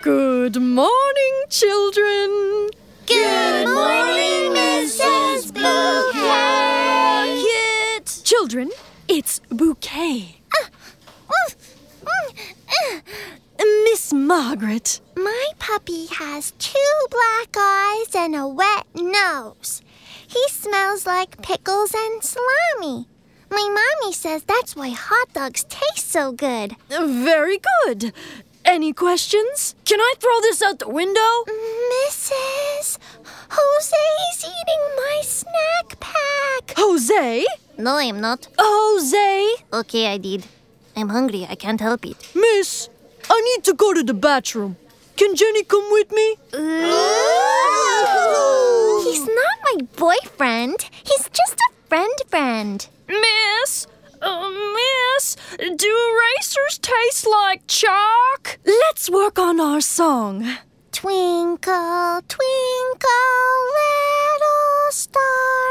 Good morning, children. Good morning, Mrs. Bouquet. Children, it's Bouquet. Miss Margaret. My puppy has 2 black eyes and a wet nose. He smells like pickles and salami. My mommy says that's why hot dogs taste so good. Very good. Any questions? Can I throw this out the window? Mrs. Jose's eating my snack pack. Jose? No, I'm not. Jose? Okay, I did. I'm hungry. I can't help it. Miss, I need to go to the bathroom. Can Jenny come with me? Ooh. He's not my boyfriend. He's just a friend. Miss, do erasers taste like chalk? Let's work on our song. Twinkle, twinkle, little star.